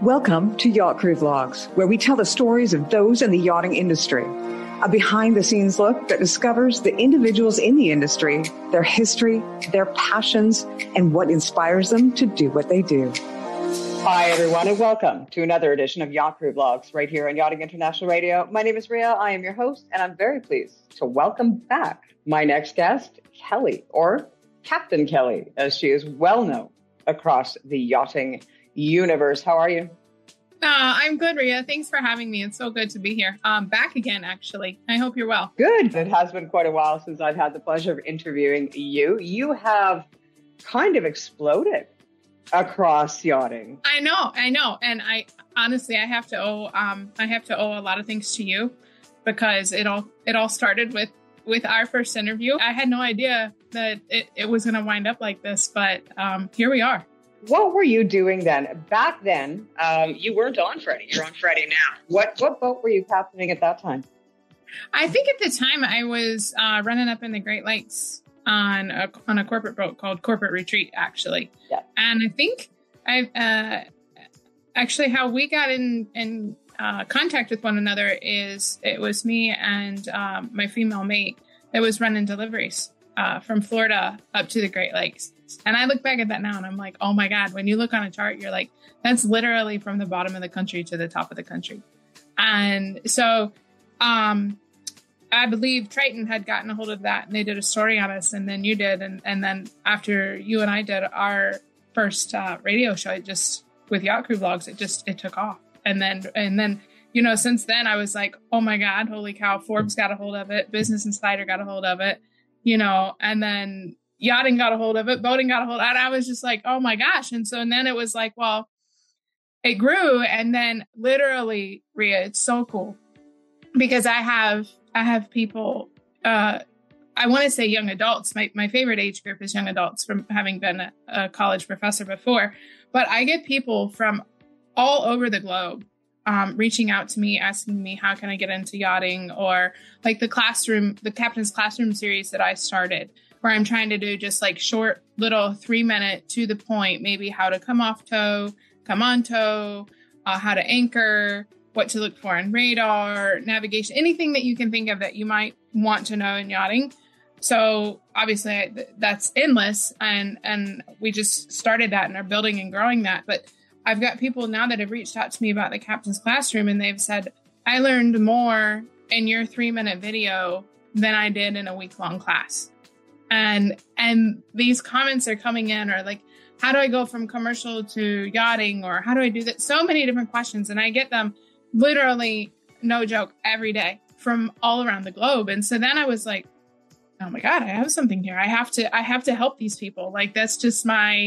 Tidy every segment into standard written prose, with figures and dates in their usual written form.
Welcome to Yacht Crew Vlogs, where we tell the stories of those in the yachting industry. A behind-the-scenes look that discovers the individuals in the industry, their history, their passions, and what inspires them to do what they do. Hi, everyone, and welcome to another edition of Yacht Crew Vlogs right here on Yachting International Radio. My name is Rhea. I am your host, and I'm very pleased to welcome back my next guest, Kelly, or Captain Kelly, as she is well known across the yachting universe. How are you? I'm good, Rhea. Thanks for having me. It's so good to be here. Back again, actually. I hope you're well. Good. It has been quite a while since I've had the pleasure of interviewing you. You have kind of exploded across yachting. I know. And I honestly, I have to owe a lot of things to you, because it all started with our first interview. I had no idea that it was going to wind up like this, but here we are. What were you doing then? Back then, you weren't on Freddie. You're on Freddie now. What boat were you captaining at that time? I think at the time I was running up in the Great Lakes on a corporate boat called Corporate Retreat, actually. Yeah. And I think actually how we got in contact with one another is it was me and my female mate that was running deliveries from Florida up to the Great Lakes. And I look back at that now and I'm like, oh my God, when you look on a chart, you're like, that's literally from the bottom of the country to the top of the country. And so I believe Triton had gotten a hold of that and they did a story on us, and then you did. And then after you and I did our first radio show, it just, with Yacht Crew Vlogs, it took off. And then, you know, since then I was like, oh my God, holy cow, Forbes got a hold of it. Business Insider got a hold of it, you know, and then yachting got a hold of it, boating got a hold of it. And I was just like, oh my gosh. And then it was like, well, it grew. And then literally, Rhea, it's so cool because I have people, I want to say young adults. My favorite age group is young adults from having been a college professor before, but I get people from all over the globe reaching out to me, asking me, how can I get into yachting? Or like the Captain's Classroom series that I started, where I'm trying to do just like short little 3-minute to the point, maybe how to come off tow, come on tow, how to anchor, what to look for in radar, navigation, anything that you can think of that you might want to know in yachting. So obviously that's endless. And we just started that and are building and growing that. But I've got people now that have reached out to me about the Captain's Classroom, and they've said, I learned more in your 3-minute video than I did in a week-long class. And these comments are coming in, or like, how do I go from commercial to yachting, or how do I do that? So many different questions. And I get them literally, no joke, every day from all around the globe. And so then I was like, oh my God, I have something here. I have to help these people. Like, that's just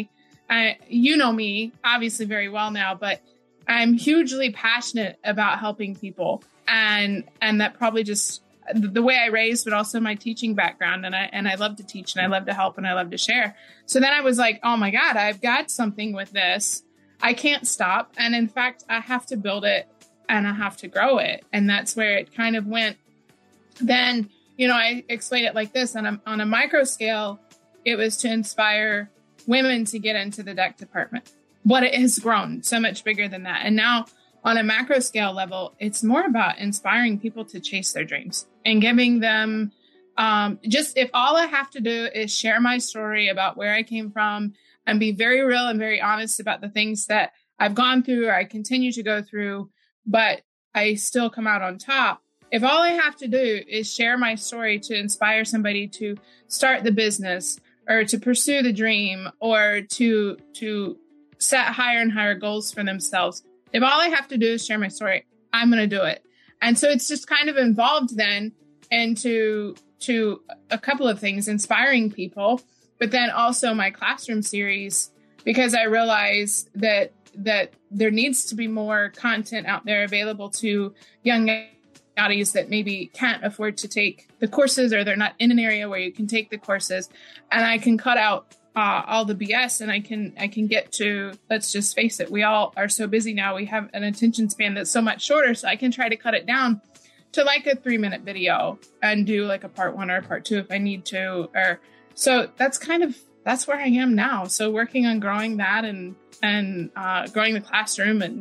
you know me obviously very well now, but I'm hugely passionate about helping people. And that probably just the way I raised, but also my teaching background. And I love to teach, and I love to help, and I love to share. So then I was like, oh my God, I've got something with this. I can't stop. And in fact, I have to build it and I have to grow it. And that's where it kind of went. Then, you know, I explained it like this: on a micro scale, it was to inspire women to get into the deck department. But it has grown so much bigger than that. And now on a macro scale level, it's more about inspiring people to chase their dreams and giving them just, if all I have to do is share my story about where I came from and be very real and very honest about the things that I've gone through or I continue to go through, but I still come out on top. If all I have to do is share my story to inspire somebody to start the business or to pursue the dream or to set higher and higher goals for themselves, if all I have to do is share my story, I'm going to do it. And so it's just kind of involved then into a couple of things, inspiring people, but then also my classroom series, because I realize that there needs to be more content out there available to young yachties that maybe can't afford to take the courses, or they're not in an area where you can take the courses. And I can cut out all the BS, and I can get to, let's just face it, we all are so busy now. We have an attention span that's so much shorter. So I can try to cut it down to like a 3-minute video and do like a part 1 or a part 2 if I need to. Or so that's where I am now. So working on growing that and growing the classroom and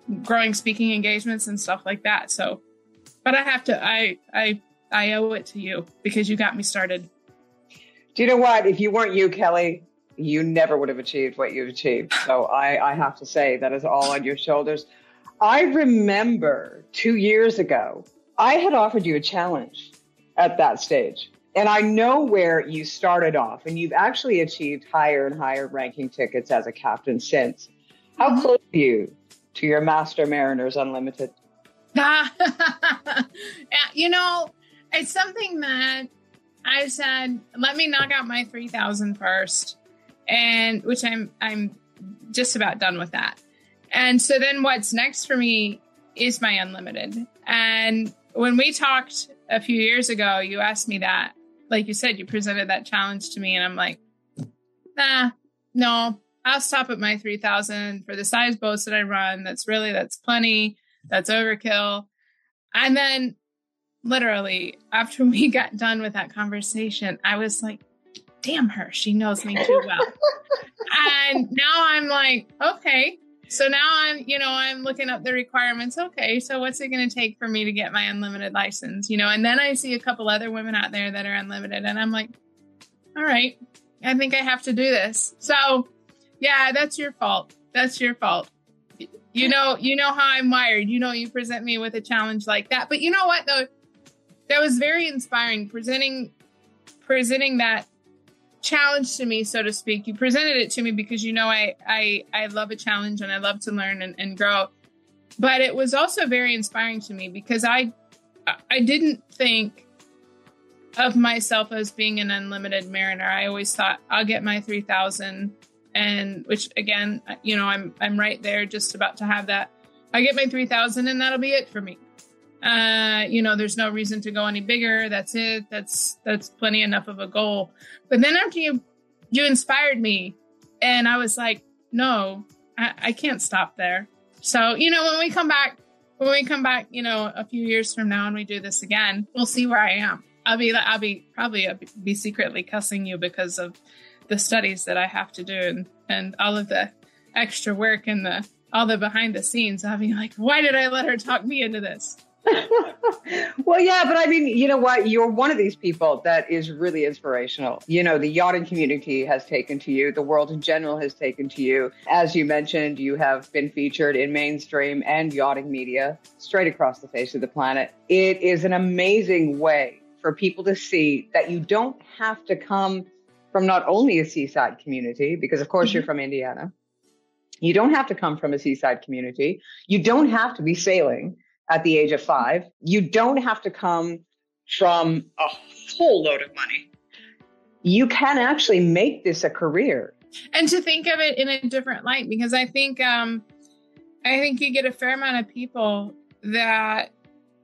growing speaking engagements and stuff like that. So, but I owe it to you because you got me started. Do you know what? If you weren't you, Kelly, you never would have achieved what you've achieved. So I have to say that is all on your shoulders. I remember 2 years ago, I had offered you a challenge at that stage. And I know where you started off, and you've actually achieved higher and higher ranking tickets as a captain since. How close are you to your Master Mariners Unlimited? You know, it's something that I said, let me knock out my 3,000 first, and which I'm just about done with that. And so then what's next for me is my unlimited. And when we talked a few years ago, you asked me that, like you said, you presented that challenge to me, and I'm like, no, I'll stop at my 3,000 for the size boats that I run. That's plenty. That's overkill. And then literally after we got done with that conversation, I was like, damn her, she knows me too well. And now I'm like, okay. So now I'm looking up the requirements. Okay, so what's it going to take for me to get my unlimited license? And then I see a couple other women out there that are unlimited, and I'm like, all right, I think I have to do this. So yeah, that's your fault. That's your fault. You know how I'm wired. You present me with a challenge like that. But you know what though? That was very inspiring. Presenting that challenge to me, so to speak. You presented it to me because I love a challenge and I love to learn and grow. But it was also very inspiring to me because I didn't think of myself as being an unlimited mariner. I always thought I'll get my 3,000, and which again, I'm right there, just about to have that. I get my 3,000 and that'll be it for me. There's no reason to go any bigger. That's it. That's plenty enough of a goal. But then after you inspired me, and I was like, no, I can't stop there. So, when we come back, a few years from now and we do this again, we'll see where I am. I'll be secretly cussing you because of the studies that I have to do and all of the extra work and all the behind the scenes. I'll be like, why did I let her talk me into this? Well, yeah, but I mean, you know what? You're one of these people that is really inspirational. The yachting community has taken to you. The world in general has taken to you. As you mentioned, you have been featured in mainstream and yachting media straight across the face of the planet. It is an amazing way for people to see that you don't have to come from not only a seaside community, because of course you're from Indiana. You don't have to come from a seaside community. You don't have to be sailing at the age of 5. You don't have to come from a whole load of money. You can actually make this a career. And to think of it in a different light, because I think you get a fair amount of people that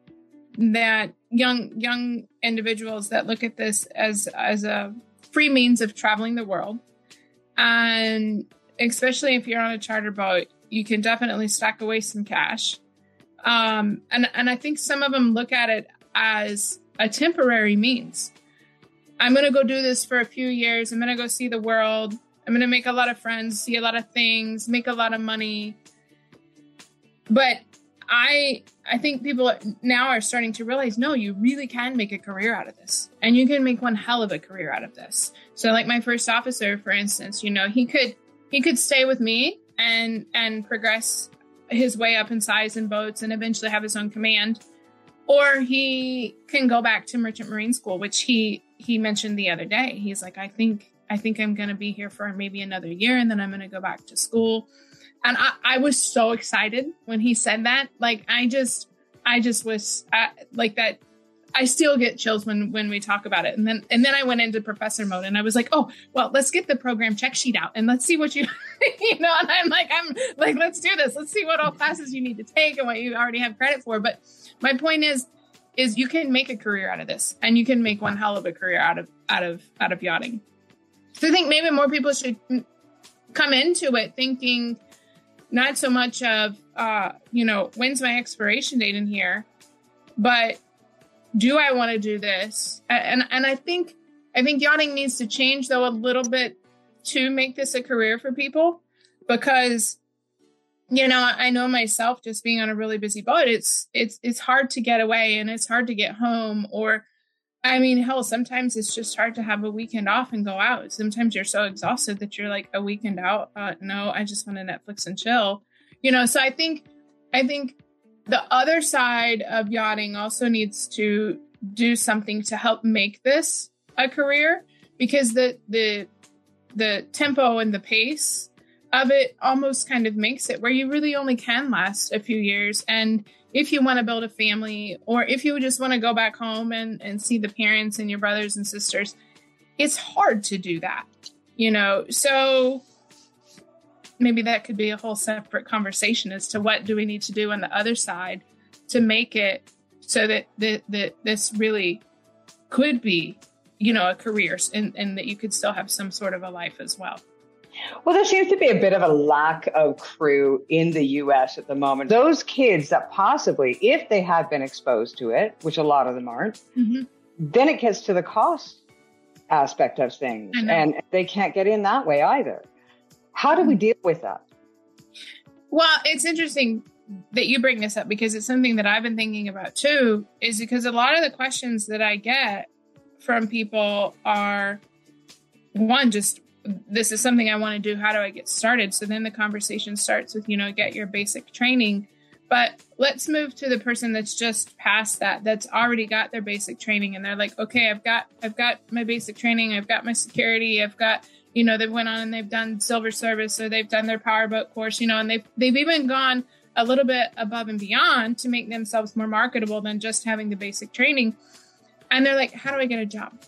young individuals that look at this as a free means of traveling the world. And especially if you're on a charter boat, you can definitely stack away some cash. And I think some of them look at it as a temporary means. I'm going to go do this for a few years. I'm going to go see the world. I'm going to make a lot of friends, see a lot of things, make a lot of money. But I think people now are starting to realize, no, you really can make a career out of this, and you can make one hell of a career out of this. So like my first officer, for instance, he could stay with me and progress his way up in size in boats and eventually have his own command, or he can go back to Merchant Marine School, which he mentioned the other day. He's like, I think I'm going to be here for maybe another year, and then I'm going to go back to school. And I was so excited when he said that. Like, I just was like that. I still get chills when we talk about it. And then I went into professor mode, and I was like, oh, well, let's get the program check sheet out and let's see what you, and I'm like, let's do this. Let's see what all classes you need to take and what you already have credit for. But my point is you can make a career out of this, and you can make one hell of a career out of yachting. So I think maybe more people should come into it thinking not so much of, when's my expiration date in here, but do I want to do this? And I think yachting needs to change, though, a little bit to make this a career for people, because I know myself, just being on a really busy boat, it's hard to get away, and it's hard to get home. Or, I mean, hell, sometimes it's just hard to have a weekend off and go out. Sometimes you're so exhausted that you're like, a weekend out? No, I just want to Netflix and chill. So I think the other side of yachting also needs to do something to help make this a career, because the tempo and the pace of it almost kind of makes it where you really only can last a few years. And if you want to build a family, or if you just want to go back home and see the parents and your brothers and sisters, it's hard to do that, so maybe that could be a whole separate conversation as to what do we need to do on the other side to make it so that this really could be, a career, and that you could still have some sort of a life as well. Well, there seems to be a bit of a lack of crew in the U.S. at the moment. Those kids that possibly, if they have been exposed to it, which a lot of them aren't, then it gets to the cost aspect of things. And they can't get in that way either. How do we deal with that? Well, it's interesting that you bring this up, because it's something that I've been thinking about too, is because a lot of the questions that I get from people are, one, just, this is something I want to do. How do I get started? So then the conversation starts with, get your basic training. But let's move to the person that's just past that, that's already got their basic training. And they're like, okay, I've got my basic training. I've got my security. I've got, they went on and they've done silver service, or they've done their powerboat course, and they've even gone a little bit above and beyond to make themselves more marketable than just having the basic training. And they're like, how do I get a job?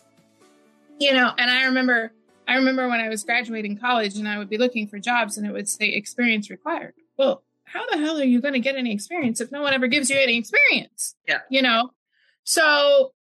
And I remember when I was graduating college, and I would be looking for jobs, and it would say experience required. Well, how the hell are you going to get any experience if no one ever gives you any experience? Yeah. So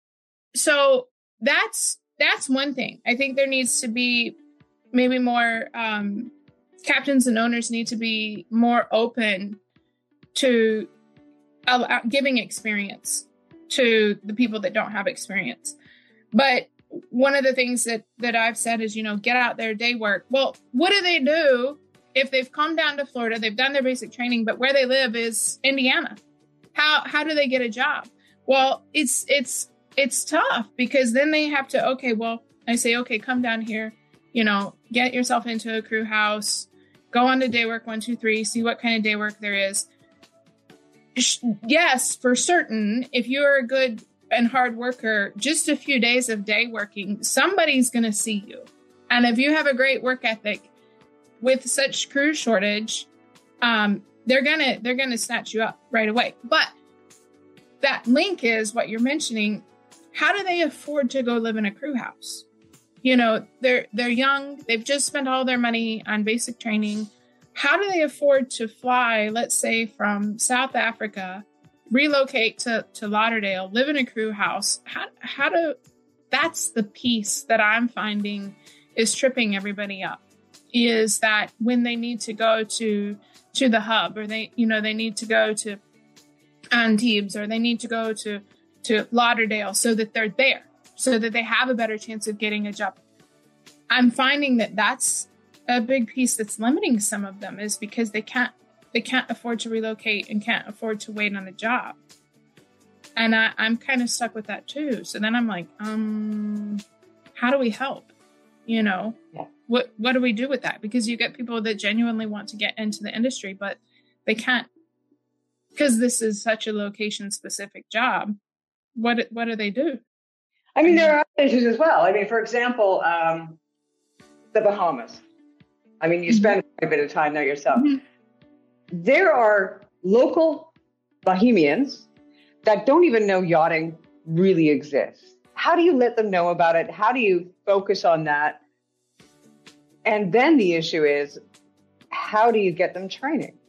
that's one thing. I think there needs to be maybe more, captains and owners need to be more open to giving experience to the people that don't have experience. But one of the things that I've said is, get out there, day work. Well, what do they do if they've come down to Florida, they've done their basic training, but where they live is Indiana? How do they get a job? Well, it's tough, because then they have to, I say, come down here, get yourself into a crew house, go on to day work 1, 2, 3, see what kind of day work there is. Yes, for certain, if you're a good and hard worker, just a few days of day working, somebody's going to see you. And if you have a great work ethic with such crew shortage, they're going to snatch you up right away. But that link is what you're mentioning. How do they afford to go live in a crew house? They're young. They've just spent all their money on basic training. How do they afford to fly, let's say, from South Africa, relocate to Lauderdale, live in a crew house? That's the piece that I'm finding is tripping everybody up, is that when they need to go to the hub, or they need to go to Antibes, or they need to go to Lauderdale, so that they're there, so that they have a better chance of getting a job. I'm finding that that's a big piece that's limiting some of them, is because they can't afford to relocate and can't afford to wait on a job. And I'm kind of stuck with that too. So then I'm like, how do we help? Yeah. What do we do with that? Because you get people that genuinely want to get into the industry, but they can't, because this is such a location specific job. What do they do? I mean, there are other issues as well. I mean, for example, the Bahamas. I mean, you spend quite a bit of time there yourself. Mm-hmm. There are local Bahamians that don't even know yachting really exists. How do you let them know about it? How do you focus on that? And then the issue is, how do you get them training?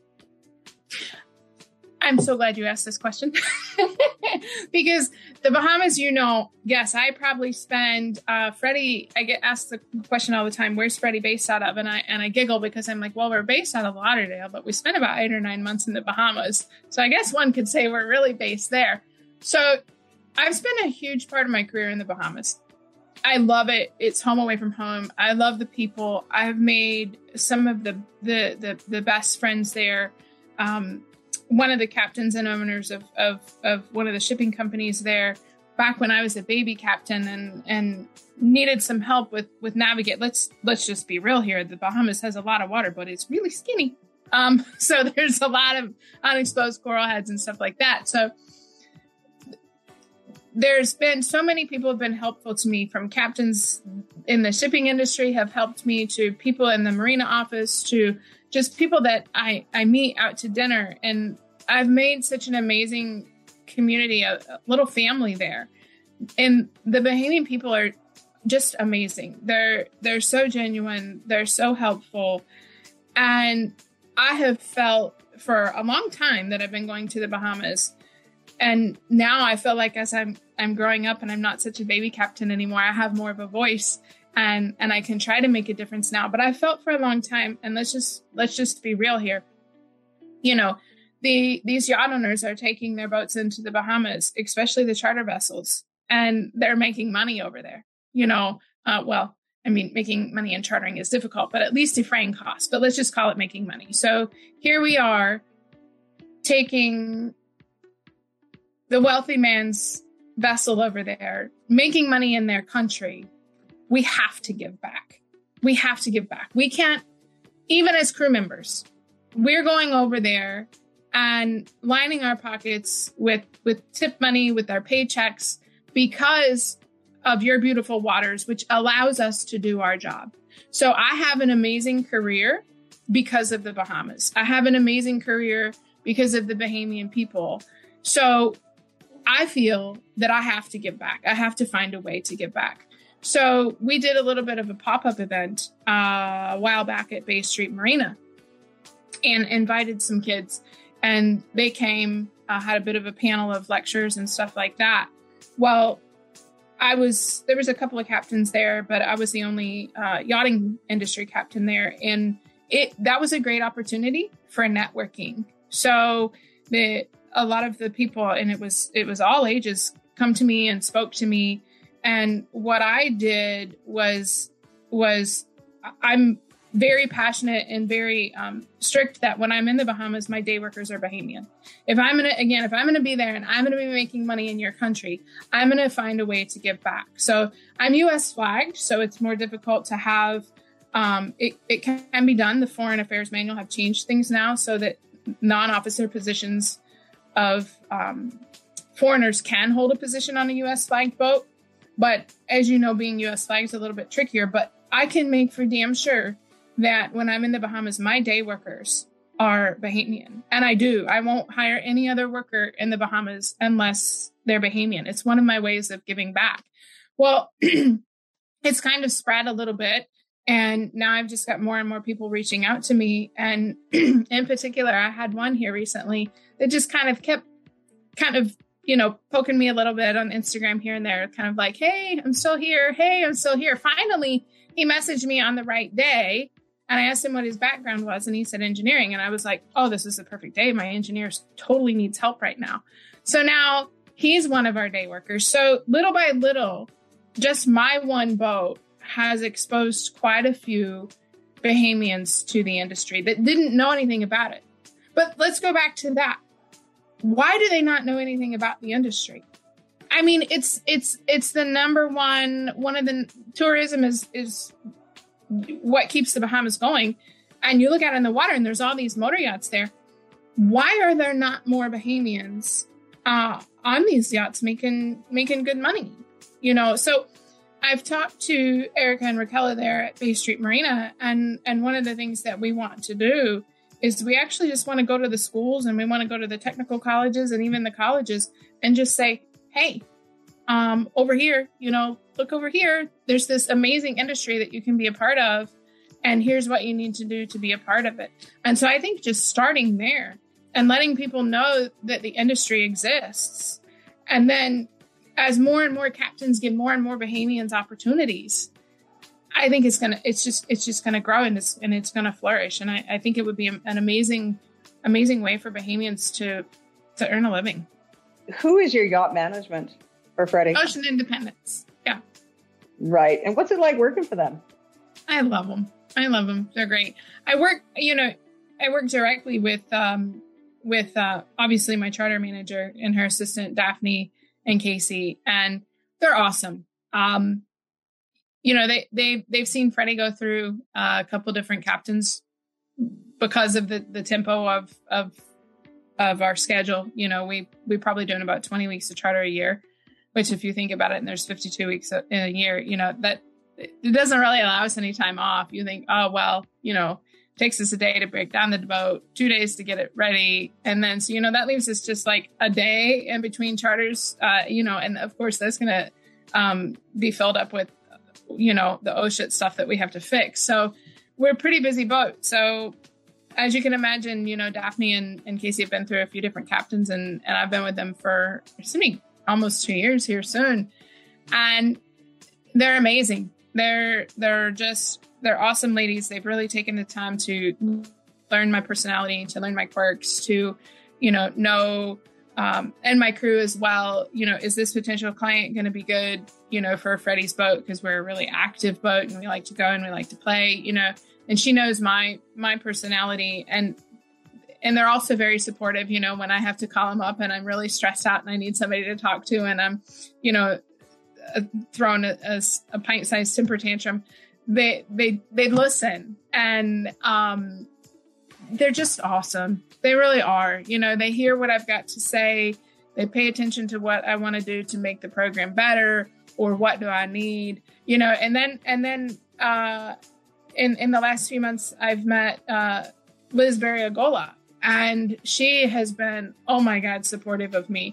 I'm so glad you asked this question. Because the Bahamas, yes, I probably spend, Freddie, I get asked the question all the time, where's Freddie based out of? And I giggle, because I'm like, well, we're based out of Lauderdale, but we spent about 8 or 9 months in the Bahamas. So I guess one could say we're really based there. So I've spent a huge part of my career in the Bahamas. I love it. It's home away from home. I love the people. I've made some of the best friends there. one of the captains and owners of one of the shipping companies there back when I was a baby captain and needed some help with navigate. Let's just be real here. The Bahamas has a lot of water, but it's really skinny. So there's a lot of unexposed coral heads and stuff like that. So there's been so many people have been helpful to me, from captains in the shipping industry have helped me, to people in the marina office, to just people that I meet out to dinner. And I've made such an amazing community, a little family there. And the Bahamian people are just amazing. They're so genuine. They're so helpful. And I have felt for a long time that I've been going to the Bahamas. And now I feel like as I'm growing up and I'm not such a baby captain anymore, I have more of a voice and I can try to make a difference now. But I felt for a long time, and let's just be real here. You know, these yacht owners are taking their boats into the Bahamas, especially the charter vessels, and they're making money over there. You know, well, I mean, making money in chartering is difficult, but at least defraying costs. But let's just call it making money. So here we are taking the wealthy man's vessel over there, making money in their country. We have to give back. We have to give back. We can't, even as crew members, we're going over there and lining our pockets with tip money, with our paychecks, because of your beautiful waters, which allows us to do our job. So I have an amazing career because of the Bahamas. I have an amazing career because of the Bahamian people. So I feel that I have to give back. I have to find a way to give back. So we did a little bit of a pop-up event a while back at Bay Street Marina and invited some kids. And they came, had a bit of a panel of lectures and stuff like that. Well, there was a couple of captains there, but I was the only yachting industry captain there. And that was a great opportunity for networking. So a lot of the people, and it was all ages, come to me and spoke to me. And what I did was I'm very passionate and very strict that when I'm in the Bahamas, my day workers are Bahamian. If I'm going to be there and I'm going to be making money in your country, I'm going to find a way to give back. So I'm U.S. flagged, so it's more difficult to have, it can be done. The Foreign Affairs Manual have changed things now so that non-officer positions of foreigners can hold a position on a U.S. flagged boat. But as you know, being U.S. flagged is a little bit trickier, but I can make for damn sure that when I'm in the Bahamas, my day workers are Bahamian. And I won't hire any other worker in the Bahamas unless they're Bahamian. It's one of my ways of giving back. Well, it's kind of spread a little bit. And now I've just got more and more people reaching out to me. And in particular, I had one here recently that just kind of kept poking me a little bit on Instagram here and there, kind of like, hey, I'm still here. Hey, I'm still here. Finally, he messaged me on the right day. And I asked him what his background was, and he said engineering. And I was like, oh, this is the perfect day. My engineer totally needs help right now. So now he's one of our day workers. So little by little, just my one boat has exposed quite a few Bahamians to the industry that didn't know anything about it. But let's go back to that. Why do they not know anything about the industry? I mean, it's the number one of the tourism is what keeps the Bahamas going. And you look out in the water and there's all these motor yachts there. Why are there not more Bahamians on these yachts making good money? You know, so I've talked to Erica and Raquel there at Bay Street Marina, and one of the things that we want to do is we actually just want to go to the schools, and we want to go to the technical colleges and even the colleges and just say, hey, over here, look over here. There's this amazing industry that you can be a part of, and here's what you need to do to be a part of it. And so I think just starting there and letting people know that the industry exists, and then as more and more captains give more and more Bahamians opportunities, I think it's just gonna grow and it's gonna flourish. And I think it would be an amazing way for Bahamians to earn a living. Who is your yacht management for Freddie? Ocean Independence. Yeah. Right. And what's it like working for them? I love them. They're great. I work directly with with obviously my charter manager and her assistant, Daphne and Casey, and they're awesome. They've seen Freddie go through a couple different captains because of the tempo of our schedule. We probably doing about 20 weeks of charter a year, which if you think about it, and there's 52 weeks in a year, that it doesn't really allow us any time off. You think, oh, well, takes us a day to break down the boat, 2 days to get it ready. And then, so, that leaves us just like a day in between charters, and of course that's going to be filled up with, the ocean stuff that we have to fix. So we're a pretty busy boat. So as you can imagine, Daphne and Casey have been through a few different captains, and I've been with them for almost 2 years here soon. And they're amazing. They're awesome ladies. They've really taken the time to learn my personality, to learn my quirks, to, know, and my crew as well. Is this potential client going to be good, for Freddie's boat? Because we're a really active boat and we like to go and we like to play, and she knows my personality, and they're also very supportive, when I have to call them up and I'm really stressed out and I need somebody to talk to, and I'm, throwing a pint-sized temper tantrum. They listen, and they're just awesome. They really are. They hear what I've got to say. They pay attention to what I want to do to make the program better, or what do I need, and then in the last few months, I've met Liz Barriagola, and she has been, oh my God, supportive of me.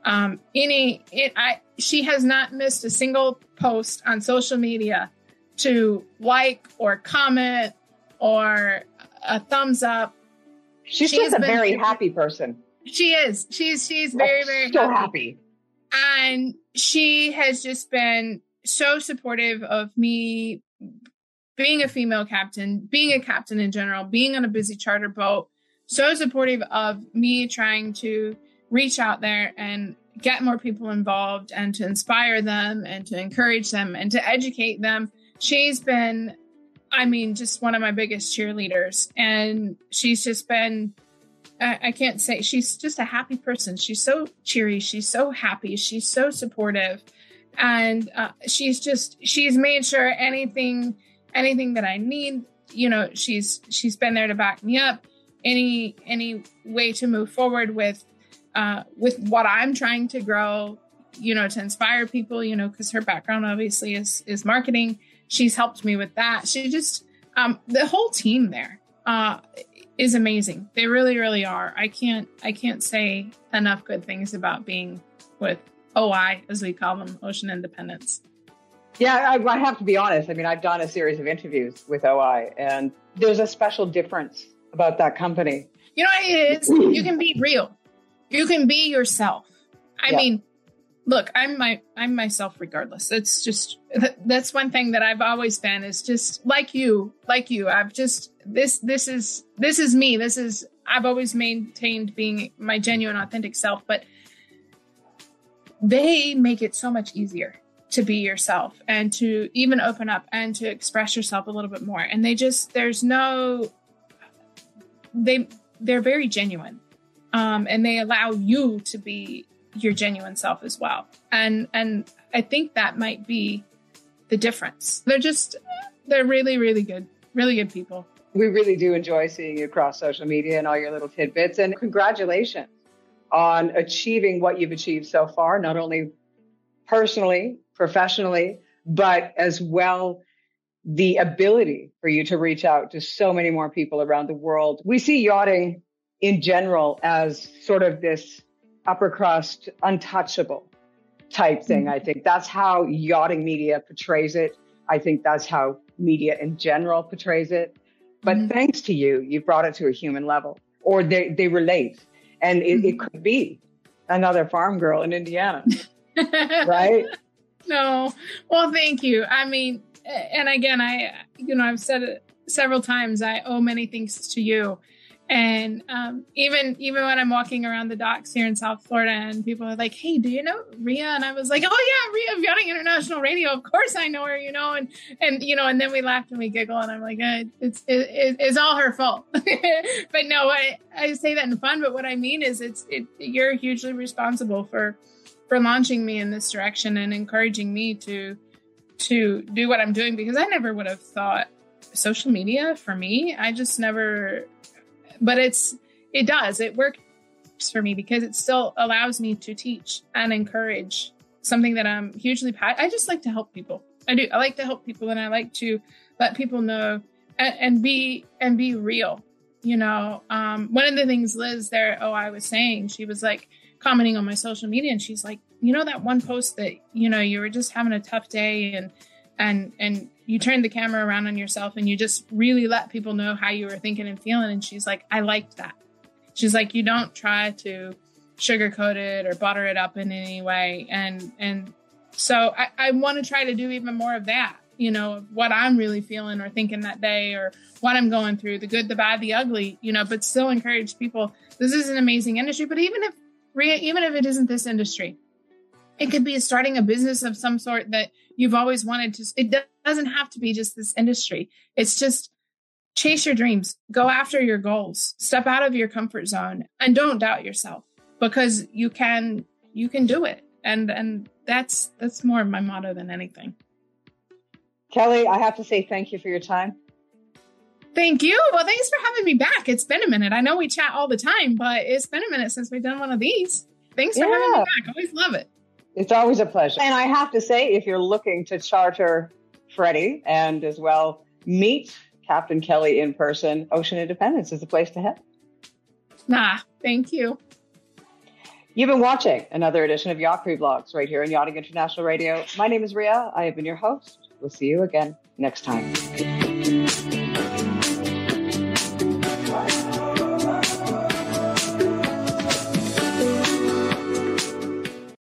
She has not missed a single post on social media to like or comment or a thumbs up. She's just a very happy person. She is. She's very, very so happy. And she has just been so supportive of me being a female captain, being a captain in general, being on a busy charter boat, so supportive of me trying to reach out there and get more people involved and to inspire them and to encourage them and to educate them. She's been, just one of my biggest cheerleaders. And she's just been, I can't say, she's just a happy person. She's so cheery. She's so happy. She's so supportive. And she's made sure anything that I need, she's been there to back me up. Any way to move forward with what I'm trying to grow, to inspire people, because her background obviously is marketing. She's helped me with that. She just, the whole team there is amazing. They really, really are. I can't say enough good things about being with OI, as we call them, Ocean Independence. Yeah, I have to be honest. I've done a series of interviews with OI, and there's a special difference about that company. You know what it is? You can be real. You can be yourself. Look, I'm myself regardless. It's just, that's one thing that I've always been, is just like you. I've just, this is me. I've always maintained being my genuine, authentic self, but they make it so much easier to be yourself and to even open up and to express yourself a little bit more. And they're very genuine. And they allow you to be your genuine self as well. And I think that might be the difference. They're really, really good people. We really do enjoy seeing you across social media and all your little tidbits. And congratulations on achieving what you've achieved so far, not only personally, professionally, but as well the ability for you to reach out to so many more people around the world. We see yachting in general as sort of this upper crust, untouchable type thing. I think that's how yachting media portrays it. I think that's how media in general portrays it. But thanks to you, you've brought it to a human level, or they relate. And it could be another farm girl in Indiana, right? No. Well, thank you. And again, I've said it several times, I owe many things to you. And even when I'm walking around the docks here in South Florida and people are like, hey, do you know Ria? And I was like, oh yeah, Ria of Yachting International Radio. Of course I know her, and then we laughed and we giggle and I'm like, it's all her fault. But no, I say that in fun. But what I mean is you're hugely responsible for launching me in this direction and encouraging me to do what I'm doing, because I never would have thought social media for me. I just never. But it works for me because it still allows me to teach and encourage something that I'm hugely passionate. I just like to help people. I do. I like to help people, and I like to let people know and be real. One of the things Liz there, I was saying, she was like commenting on my social media, and she's like, that one post that, you were just having a tough day and you turned the camera around on yourself and you just really let people know how you were thinking and feeling. And she's like, I liked that. She's like, you don't try to sugarcoat it or butter it up in any way. And so I want to try to do even more of that, of what I'm really feeling or thinking that day, or what I'm going through, the good, the bad, the ugly, but still encourage people. This is an amazing industry. But even if it isn't this industry, it could be starting a business of some sort that you've always wanted to. It doesn't have to be just this industry. It's just chase your dreams, go after your goals, step out of your comfort zone, and don't doubt yourself, because you can do it. And that's more of my motto than anything. Kelly, I have to say thank you for your time. Thank you. Well, thanks for having me back. It's been a minute. I know we chat all the time, but it's been a minute since we've done one of these. Thanks for having me back. I always love it. It's always a pleasure. And I have to say, if you're looking to charter Freddie and as well meet Captain Kelly in person, Ocean Independence is the place to head. Thank you. You've been watching another edition of Yacht Crew Vlogs right here on Yachting International Radio. My name is Ria. I have been your host. We'll see you again next time.